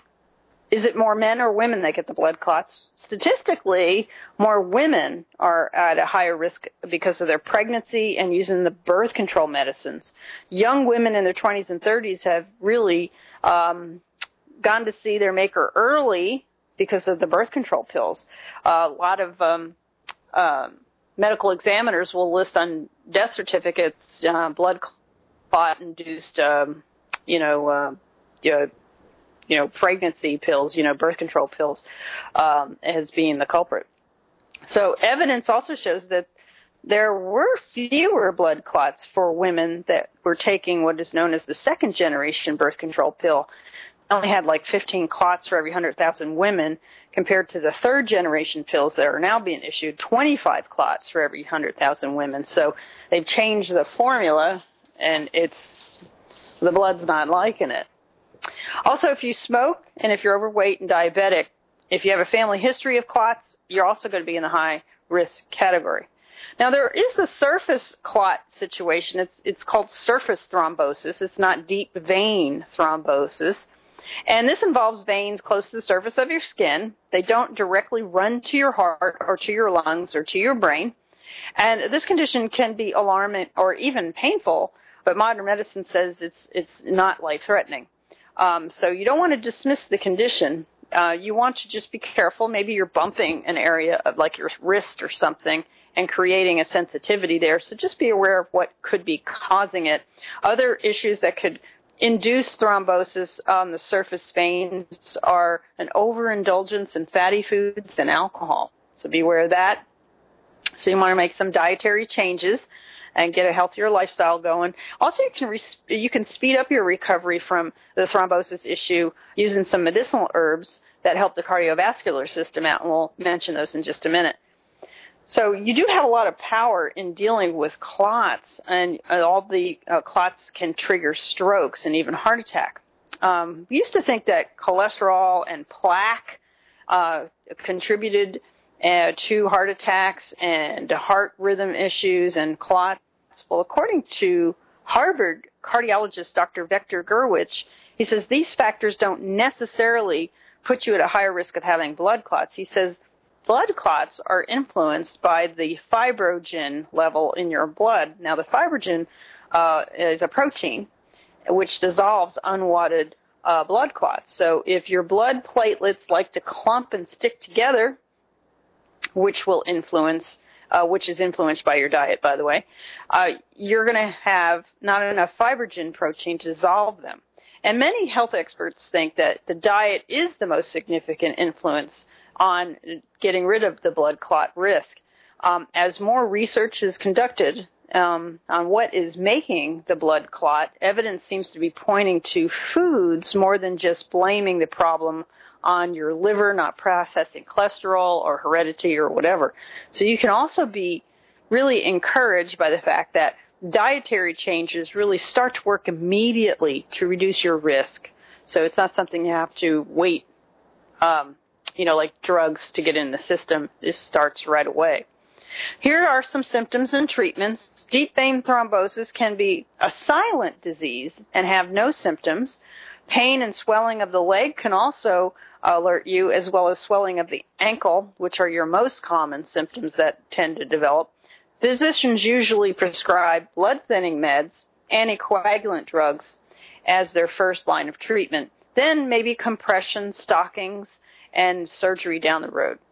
is it more men or women that get the blood clots? Statistically, more women are at a higher risk because of their pregnancy and using the birth control medicines. Young women in their twenties and thirties have really um, gone to see their maker early because of the birth control pills. Uh, a lot of um, uh, medical examiners will list on death certificates uh, blood clot-induced, um, you know, uh, uh, you know, pregnancy pills, you know, birth control pills, um, as being the culprit. So evidence also shows that there were fewer blood clots for women that were taking what is known as the second generation birth control pill. They only had like fifteen clots for every one hundred thousand women compared to the third generation pills that are now being issued, twenty-five clots for every one hundred thousand women. So they've changed the formula and it's the blood's not liking it. Also, if you smoke and if you're overweight and diabetic, if you have a family history of clots, you're also going to be in the high risk category. Now, there is the surface clot situation. It's it's called surface thrombosis. It's not deep vein thrombosis. And this involves veins close to the surface of your skin. They don't directly run to your heart or to your lungs or to your brain. And this condition can be alarming or even painful, but modern medicine says it's it's not life-threatening. Um, so you don't want to dismiss the condition. Uh, you want to just be careful. Maybe you're bumping an area of like your wrist or something and creating a sensitivity there. So just be aware of what could be causing it. Other issues that could induce thrombosis on the surface veins are an overindulgence in fatty foods and alcohol. So be aware of that. So you want to make some dietary changes and get a healthier lifestyle going. Also, you can re- you can speed up your recovery from the thrombosis issue using some medicinal herbs that help the cardiovascular system out, and we'll mention those in just a minute. So you do have a lot of power in dealing with clots, and all the uh, clots can trigger strokes and even heart attack. Um, we used to think that cholesterol and plaque uh, contributed Uh, to heart attacks and heart rhythm issues and clots. Well, according to Harvard cardiologist Doctor Victor Gurwitch, he says these factors don't necessarily put you at a higher risk of having blood clots. He says blood clots are influenced by the fibrogen level in your blood. Now, the fibrogen uh, is a protein which dissolves unwanted uh, blood clots. So if your blood platelets like to clump and stick together, which will influence, uh, which is influenced by your diet, by the way, uh, you're going to have not enough fibrogen protein to dissolve them. And many health experts think that the diet is the most significant influence on getting rid of the blood clot risk. Um, as more research is conducted um, on what is making the blood clot, evidence seems to be pointing to foods more than just blaming the problem on your liver not processing cholesterol or heredity or whatever. So you can also be really encouraged by the fact that dietary changes really start to work immediately to reduce your risk. So it's not something you have to wait, um, you know, like drugs to get in the system. This starts right away. Here are some symptoms and treatments. Deep vein thrombosis can be a silent disease and have no symptoms. Pain and swelling of the leg can also alert you, as well as swelling of the ankle, which are your most common symptoms that tend to develop. Physicians usually prescribe blood-thinning meds, anticoagulant drugs, as their first line of treatment. Then maybe compression, stockings, and surgery down the road.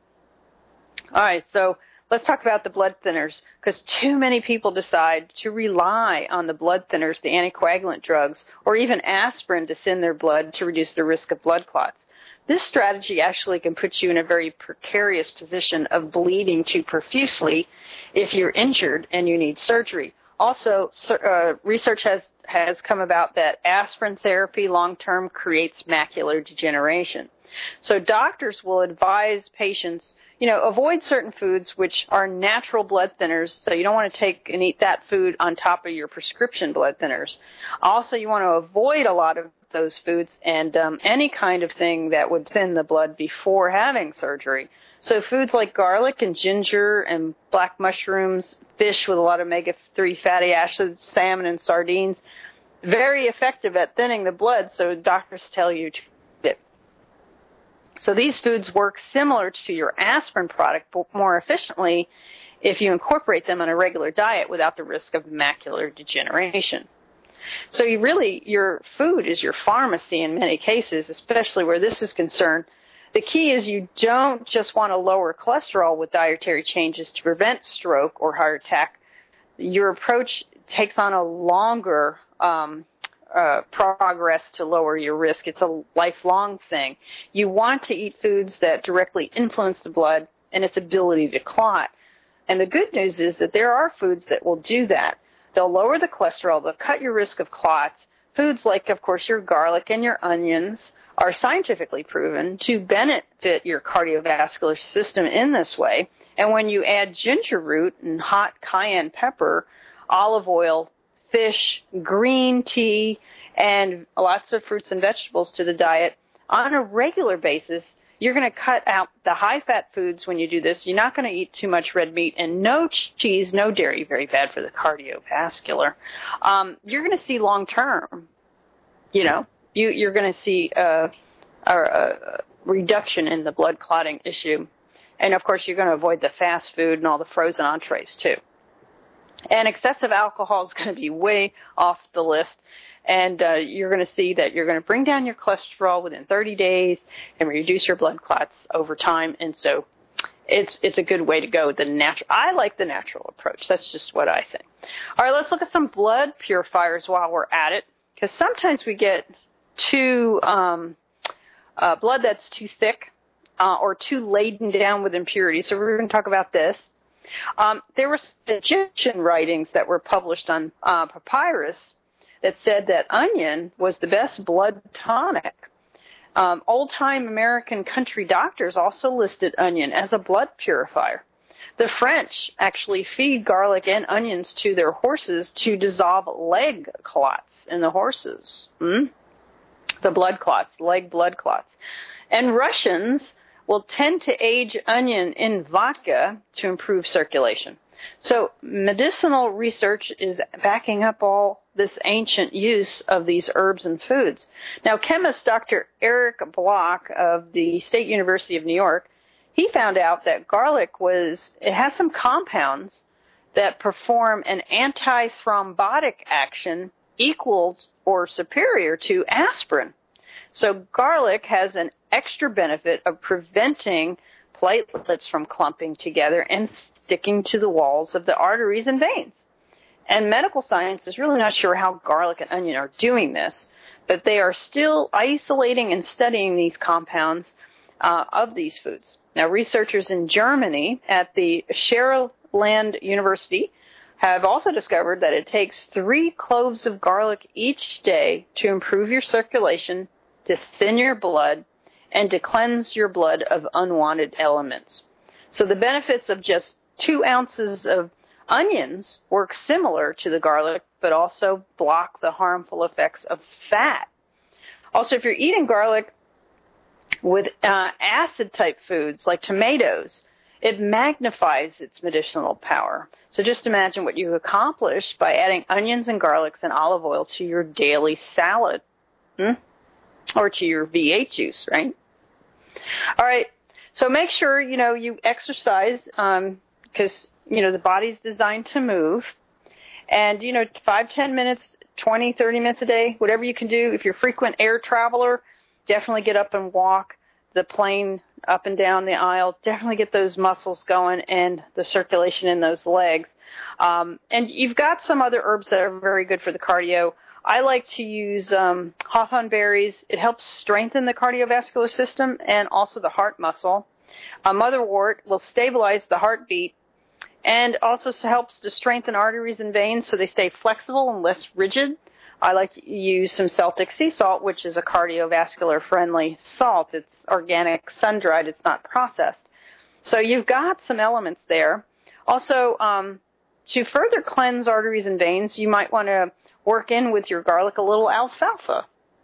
All right, so let's talk about the blood thinners, because too many people decide to rely on the blood thinners, the anticoagulant drugs, or even aspirin to thin their blood to reduce the risk of blood clots. This strategy actually can put you in a very precarious position of bleeding too profusely if you're injured and you need surgery. Also, uh, research has, has come about that aspirin therapy long-term creates macular degeneration. So doctors will advise patients, you know, avoid certain foods which are natural blood thinners, so you don't want to take and eat that food on top of your prescription blood thinners. Also, you want to avoid a lot of those foods and um, any kind of thing that would thin the blood before having surgery. So foods like garlic and ginger and black mushrooms, fish with a lot of omega three fatty acids, salmon and sardines, very effective at thinning the blood, so doctors tell you to eat it. So these foods work similar to your aspirin product, but more efficiently if you incorporate them on a regular diet without the risk of macular degeneration. So you really, your food is your pharmacy in many cases, especially where this is concerned. The key is you don't just want to lower cholesterol with dietary changes to prevent stroke or heart attack. Your approach takes on a longer um, uh, progress to lower your risk. It's a lifelong thing. You want to eat foods that directly influence the blood and its ability to clot. And the good news is that there are foods that will do that. They'll lower the cholesterol. They'll cut your risk of clots. Foods like, of course, your garlic and your onions are scientifically proven to benefit your cardiovascular system in this way. And when you add ginger root and hot cayenne pepper, olive oil, fish, green tea, and lots of fruits and vegetables to the diet on a regular basis, you're going to cut out the high-fat foods when you do this. You're not going to eat too much red meat, and no cheese, no dairy, very bad for the cardiovascular. Um, you're going to see long-term, you know, you, you're going to see a, a, a reduction in the blood clotting issue. And, of course, you're going to avoid the fast food and all the frozen entrees, too. And excessive alcohol is going to be way off the list. And uh, you're going to see that you're going to bring down your cholesterol within thirty days and reduce your blood clots over time. And so it's it's a good way to go. The natural, I like the natural approach. That's just what I think. All right, let's look at some blood purifiers while we're at it, because sometimes we get too um, uh, blood that's too thick uh, or too laden down with impurities. So we're going to talk about this. Um, there were Egyptian writings that were published on uh, papyrus that said that onion was the best blood tonic. Um, old-time American country doctors also listed onion as a blood purifier. The French actually feed garlic and onions to their horses to dissolve leg clots in the horses. Hmm? The blood clots, leg blood clots. And Russians will tend to age onion in vodka to improve circulation. So medicinal research is backing up all this ancient use of these herbs and foods. Now, chemist Doctor Eric Bloch of the State University of New York, he found out that garlic was, it has some compounds that perform an antithrombotic action equal or superior to aspirin. So garlic has an extra benefit of preventing platelets from clumping together and sticking to the walls of the arteries and veins. And medical science is really not sure how garlic and onion are doing this, but they are still isolating and studying these compounds uh, of these foods. Now, researchers in Germany at the Saarland University have also discovered that it takes three cloves of garlic each day to improve your circulation, to thin your blood, and to cleanse your blood of unwanted elements. So the benefits of just two ounces of onions work similar to the garlic, but also block the harmful effects of fat. Also, if you're eating garlic with uh, acid-type foods like tomatoes, it magnifies its medicinal power. So just imagine what you accomplish by adding onions and garlics and olive oil to your daily salad, hmm? or to your V eight juice, right? All right, so make sure, you know, you exercise, um, because, you know, the body's designed to move. And, you know, five, ten minutes, twenty, thirty minutes a day, whatever you can do. If you're a frequent air traveler, definitely get up and walk the plane up and down the aisle. Definitely get those muscles going and the circulation in those legs. Um, and you've got some other herbs that are very good for the cardio. I like to use um, hawthorn berries. It helps strengthen the cardiovascular system and also the heart muscle. Uh, motherwort will stabilize the heartbeat and also helps to strengthen arteries and veins so they stay flexible and less rigid. I like to use some Celtic sea salt, which is a cardiovascular-friendly salt. It's organic, sun-dried. It's not processed. So you've got some elements there. Also, um, to further cleanse arteries and veins, you might want to work in with your garlic a little alfalfa.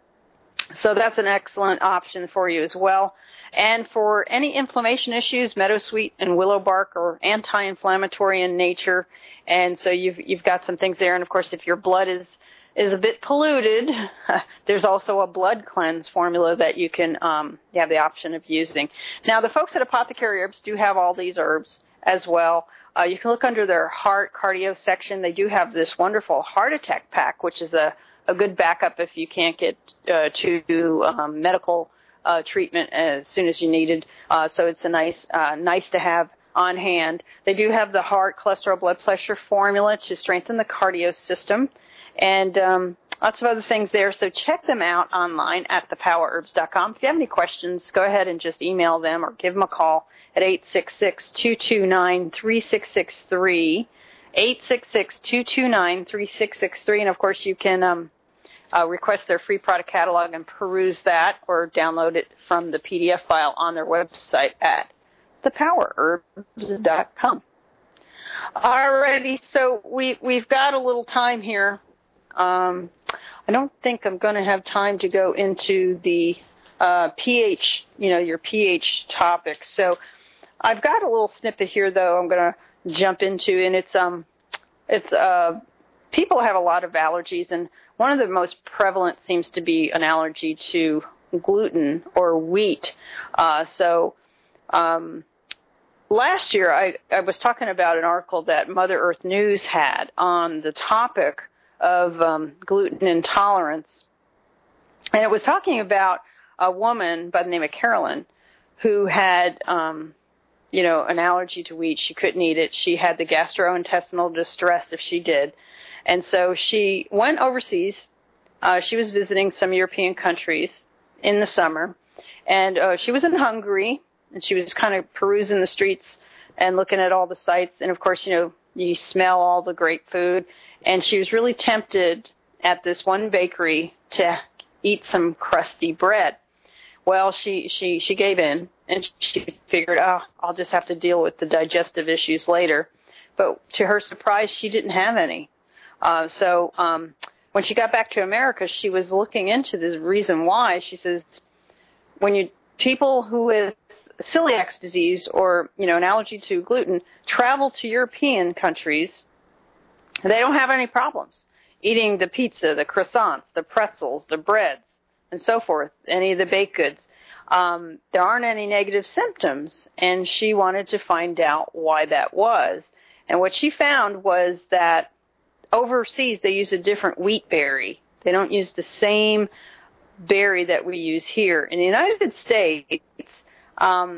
So that's an excellent option for you as well. And for any inflammation issues, meadowsweet and willow bark are anti-inflammatory in nature. And so you've you've got some things there. And, of course, if your blood is, is a bit polluted, there's also a blood cleanse formula that you can um, you have the option of using. Now, the folks at Apothecary Herbs do have all these herbs as well. Uh, you can look under their heart cardio section. They do have this wonderful heart attack pack, which is a, a good backup if you can't get uh, to um, medical uh, treatment as soon as you needed. Uh, so it's a nice, uh, nice to have on hand. They do have the heart cholesterol blood pressure formula to strengthen the cardio system, and um, lots of other things there. So check them out online at the power herbs dot com. If you have any questions, go ahead and just email them or give them a call at eight six six, two two nine, three six six three, eight six six, two two nine, three six six three. And, of course, you can um, uh, request their free product catalog and peruse that or download it from the P D F file on their website at the power herbs dot com. All righty, so we, we've got a little time here Um, I don't think I'm going to have time to go into the uh, pH, you know, your pH topics. So I've got a little snippet here, though, I'm going to jump into, and it's um, it's uh, people have a lot of allergies, and one of the most prevalent seems to be an allergy to gluten or wheat. Uh, so um, last year I, I was talking about an article that Mother Earth News had on the topic of um, gluten intolerance. And it was talking about a woman by the name of Carolyn who had, um, you know, an allergy to wheat. She couldn't eat it. She had the gastrointestinal distress if she did. And so she went overseas. Uh, she was visiting some European countries in the summer. And uh, she was in Hungary, and she was kind of perusing the streets and looking at all the sights. And, of course, you know, you smell all the great food. And she was really tempted at this one bakery to eat some crusty bread. Well, she, she, she gave in, and she figured, oh, I'll just have to deal with the digestive issues later. But to her surprise, she didn't have any. Uh, so um, when she got back to America, she was looking into this reason why. She says, when you people who with celiac disease or, you know, an allergy to gluten travel to European countries, they don't have any problems eating the pizza, the croissants, the pretzels, the breads, and so forth, any of the baked goods. Um, there aren't any negative symptoms, and she wanted to find out why that was. And what she found was that overseas they use a different wheat berry. They don't use the same berry that we use here. In the United States, um,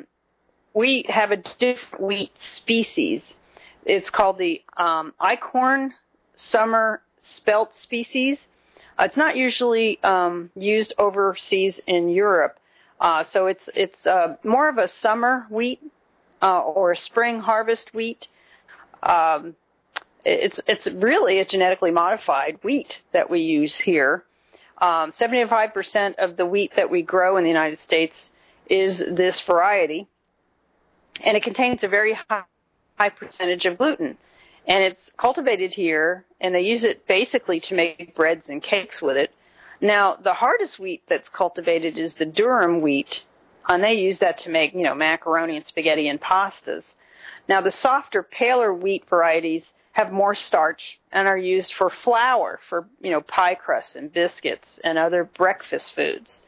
we have a different wheat species. It's called the um, Eichhorn summer spelt species. Uh, it's not usually um, used overseas in Europe. Uh, so it's it's uh, more of a summer wheat uh, or a spring harvest wheat. Um, it's it's really a genetically modified wheat that we use here. Um, seventy-five percent of the wheat that we grow in the United States is this variety, and it contains a very high, high percentage of gluten. And it's cultivated here, and they use it basically to make breads and cakes with it. Now, the hardest wheat that's cultivated is the durum wheat, and they use that to make, you know, macaroni and spaghetti and pastas. Now, the softer, paler wheat varieties have more starch and are used for flour, for, you know, pie crusts and biscuits and other breakfast foods.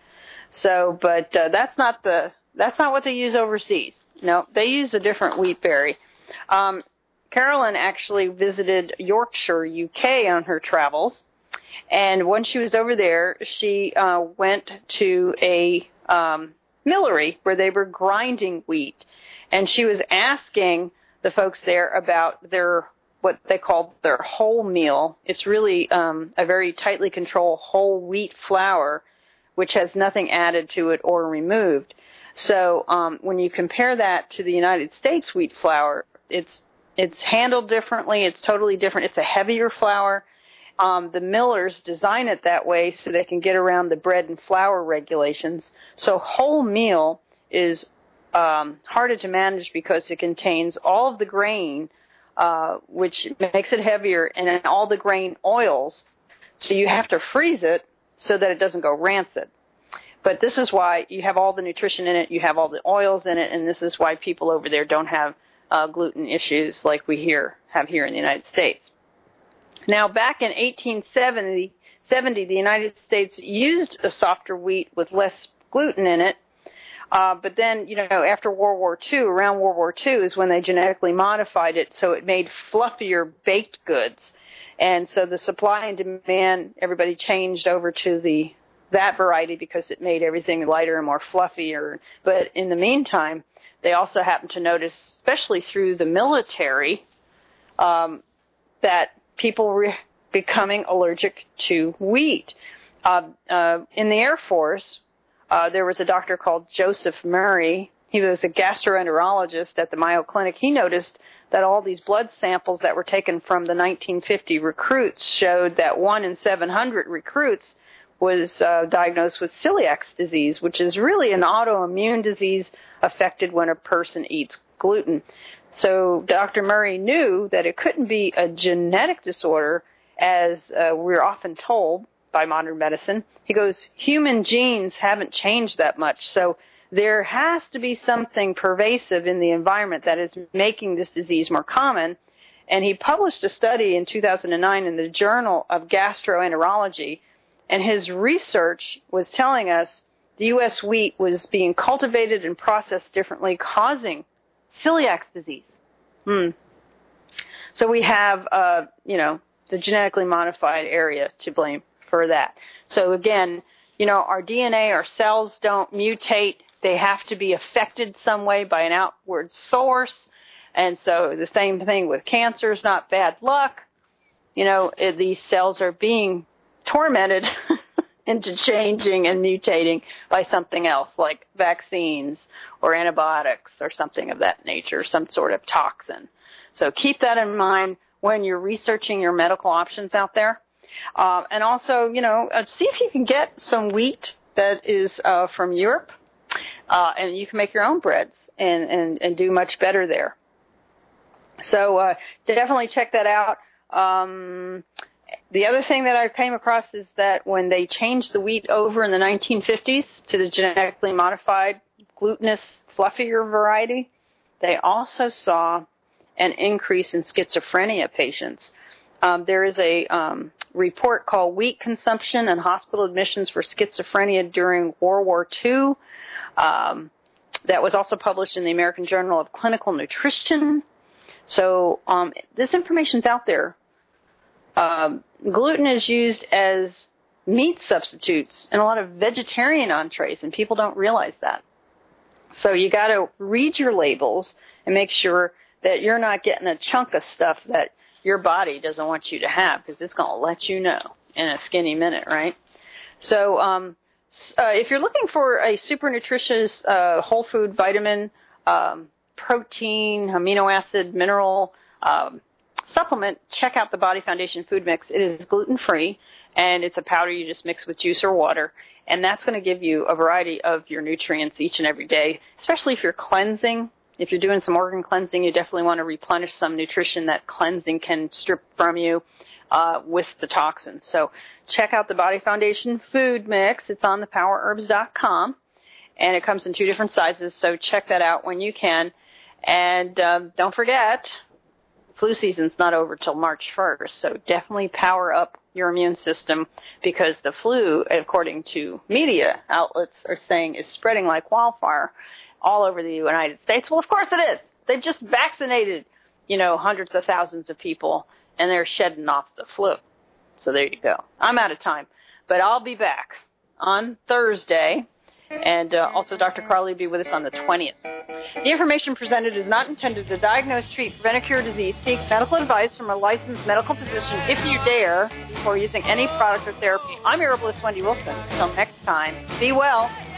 So, but uh, that's not the that's not what they use overseas. No, they use a different wheat berry. Um, Carolyn actually visited Yorkshire, U K on her travels, and when she was over there, she uh, went to a um, millery where they were grinding wheat, and she was asking the folks there about their what they called their whole meal. It's really um, a very tightly controlled whole wheat flour, which has nothing added to it or removed. So um, when you compare that to the United States wheat flour, it's It's handled differently. It's totally different. It's a heavier flour. Um, the millers design it that way so they can get around the bread and flour regulations. So whole meal is um, harder to manage because it contains all of the grain, uh, which makes it heavier, and then all the grain oils. So you have to freeze it so that it doesn't go rancid. But this is why you have all the nutrition in it. You have all the oils in it, and this is why people over there don't have Uh, gluten issues like we here have here in the United States. Now, back in eighteen seventy, the United States used a softer wheat with less gluten in it. Uh, but then, you know, after World War Two, around World War Two is when they genetically modified it so it made fluffier baked goods. And so the supply and demand, everybody changed over to the that variety because it made everything lighter and more fluffier. But in the meantime, they also happened to notice, especially through the military, um, that people were becoming allergic to wheat. Uh, uh, in the Air Force, uh, there was a doctor called Joseph Murray. He was a gastroenterologist at the Mayo Clinic. He noticed that all these blood samples that were taken from the nineteen fifty recruits showed that one in seven hundred recruits was uh, diagnosed with celiac disease, which is really an autoimmune disease affected when a person eats gluten. So Doctor Murray knew that it couldn't be a genetic disorder, as uh, we're often told by modern medicine. He goes, human genes haven't changed that much, so there has to be something pervasive in the environment that is making this disease more common. And he published a study in two thousand nine in the Journal of Gastroenterology, and his research was telling us the U S wheat was being cultivated and processed differently, causing celiac disease. Hmm. So we have, uh, you know, the genetically modified area to blame for that. So again, you know, our D N A, our cells don't mutate. They have to be affected some way by an outward source. And so the same thing with cancer is not bad luck. You know, it, these cells are being tormented into changing and mutating by something else, like vaccines or antibiotics or something of that nature, some sort of toxin. So keep that in mind when you're researching your medical options out there. Uh, and also, you know, uh, see if you can get some wheat that is uh, from Europe, uh, and you can make your own breads and, and, and do much better there. So uh, definitely check that out. Um, the other thing that I came across is that when they changed the wheat over in the nineteen fifties to the genetically modified glutinous fluffier variety, they also saw an increase in schizophrenia patients. Um, there is a um, report called Wheat Consumption and Hospital Admissions for Schizophrenia During World War Two um, that was also published in the American Journal of Clinical Nutrition. So um, this information's out there. Um, gluten is used as meat substitutes in a lot of vegetarian entrees, and people don't realize that. So you got to read your labels and make sure that you're not getting a chunk of stuff that your body doesn't want you to have, because it's going to let you know in a skinny minute, right? So um, uh, if you're looking for a super nutritious uh, whole food vitamin, um, protein, amino acid, mineral um, supplement, check out the Body Foundation Food Mix. It is gluten-free, and it's a powder you just mix with juice or water, and that's going to give you a variety of your nutrients each and every day, especially if you're cleansing. If you're doing some organ cleansing, you definitely want to replenish some nutrition that cleansing can strip from you uh, with the toxins. So check out the Body Foundation Food Mix. It's on the power herbs dot com, and it comes in two different sizes, so check that out when you can. And um, don't forget, flu season's not over till March first, so definitely power up your immune system, because the flu, according to media outlets, are saying is spreading like wildfire all over the United States. Well, of course it is. They've just vaccinated, you know, hundreds of thousands of people, and they're shedding off the flu. So there you go. I'm out of time, but I'll be back on Thursday. And uh, also Doctor Carly will be with us on the twentieth. The information presented is not intended to diagnose, treat, prevent, or cure disease. Seek medical advice from a licensed medical physician if you dare before using any product or therapy. I'm your herbalist, Wendy Wilson. Until next time, be well.